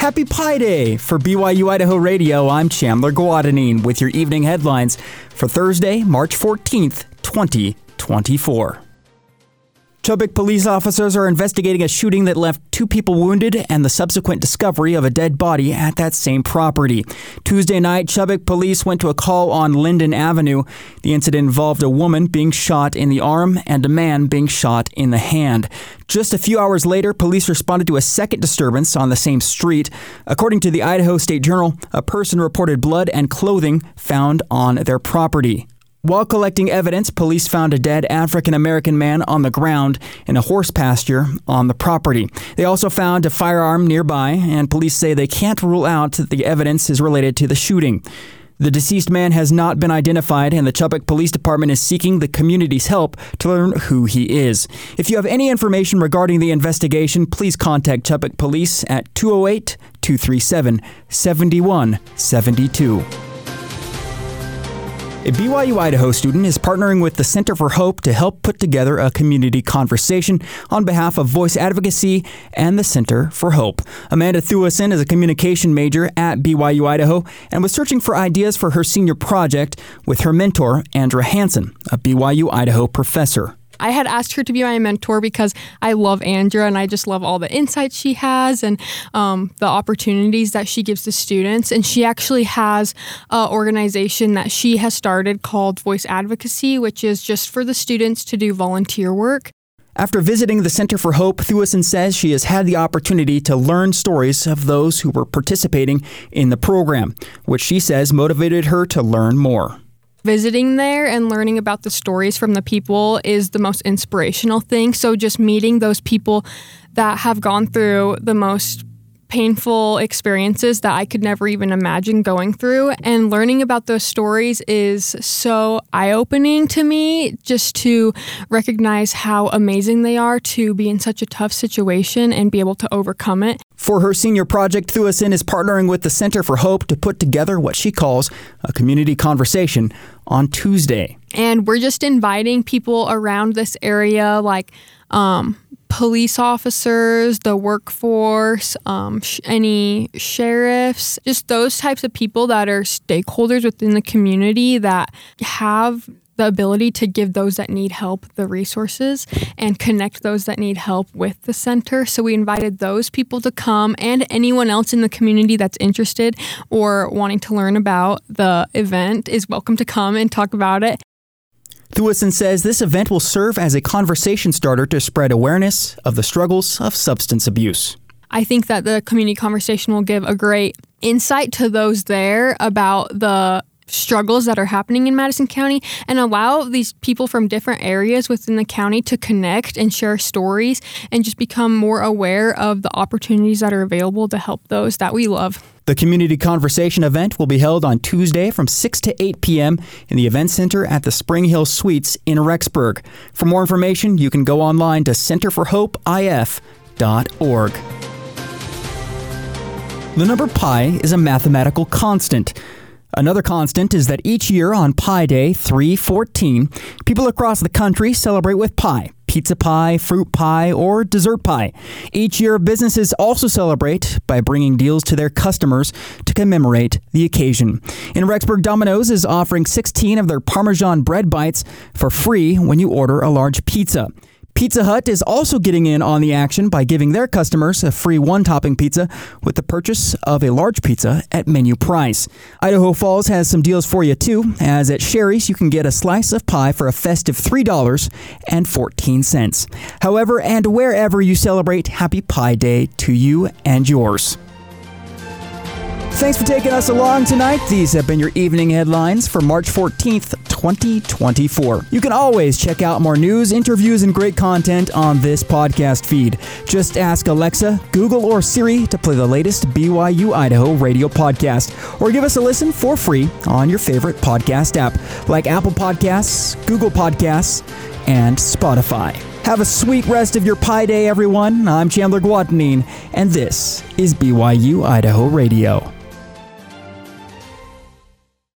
Happy Pi Day! For BYU Idaho Radio, I'm Chandler Guadagnine with your evening headlines for Thursday, March 14th, 2024. Chubbuck police officers are investigating a shooting that left 2 people wounded and the subsequent discovery of a dead body at that same property. Tuesday night, Chubbuck police went to a call on Linden Avenue. The incident involved a woman being shot in the arm and a man being shot in the hand. Just a few hours later, police responded to a second disturbance on the same street. According to the Idaho State Journal, a person reported blood and clothing found on their property. While collecting evidence, police found a dead African-American man on the ground in a horse pasture on the property. They also found a firearm nearby, and police say they can't rule out that the evidence is related to the shooting. The deceased man has not been identified, and the Chubbuck Police Department is seeking the community's help to learn who he is. If you have any information regarding the investigation, please contact Chubbuck Police at 208-237-7172. A BYU Idaho student is partnering with the Center for Hope to help put together a community conversation on behalf of Voice Advocacy and the Center for Hope. Amanda Thewison is a communication major at BYU Idaho and was searching for ideas for her senior project with her mentor, Andra Hansen, a BYU Idaho professor. I had asked her to be my mentor because I love Andra and I just love all the insights she has and the opportunities that she gives to students. And she actually has an organization that she has started called Voice Advocacy, which is just for the students to do volunteer work. After visiting the Center for Hope, Thewison says she has had the opportunity to learn stories of those who were participating in the program, which she says motivated her to learn more. Visiting there and learning about the stories from the people is the most inspirational thing. So just meeting those people that have gone through the most painful experiences that I could never even imagine going through, and learning about those stories is so eye-opening to me, just to recognize how amazing they are to be in such a tough situation and be able to overcome it. For her senior project, Thewison is partnering with the Center for Hope to put together what she calls a community conversation on Tuesday. And we're just inviting people around this area, like police officers, the workforce, any sheriffs, just those types of people that are stakeholders within the community that have the ability to give those that need help the resources and connect those that need help with the center. So we invited those people to come, and anyone else in the community that's interested or wanting to learn about the event is welcome to come and talk about it. Thewison says this event will serve as a conversation starter to spread awareness of the struggles of substance abuse. I think that the community conversation will give a great insight to those there about the struggles that are happening in Madison County and allow these people from different areas within the county to connect and share stories and just become more aware of the opportunities that are available to help those that we love. The Community Conversation event will be held on Tuesday from 6 to 8 p.m. in the Event Center at the Spring Hill Suites in Rexburg. For more information, you can go online to centerforhopeif.org. The number pi is a mathematical constant. Another constant is that each year on Pi Day 3/14, people across the country celebrate with pie. Pizza pie, fruit pie, or dessert pie. Each year, businesses also celebrate by bringing deals to their customers to commemorate the occasion. In Rexburg, Domino's is offering 16 of their Parmesan bread bites for free when you order a large pizza. Pizza Hut is also getting in on the action by giving their customers a free one-topping pizza with the purchase of a large pizza at menu price. Idaho Falls has some deals for you too, as at Sherry's you can get a slice of pie for a festive $3.14. However and wherever you celebrate, happy Pi Day to you and yours. Thanks for taking us along tonight. These have been your evening headlines for March 14th, 2024. You can always check out more news, interviews, and great content on this podcast feed. Just ask Alexa, Google, or Siri to play the latest BYU Idaho radio podcast, or give us a listen for free on your favorite podcast app like Apple Podcasts, Google Podcasts, and Spotify. Have a sweet rest of your Pi Day, everyone. I'm Chandler Guadagnine, and this is BYU Idaho Radio.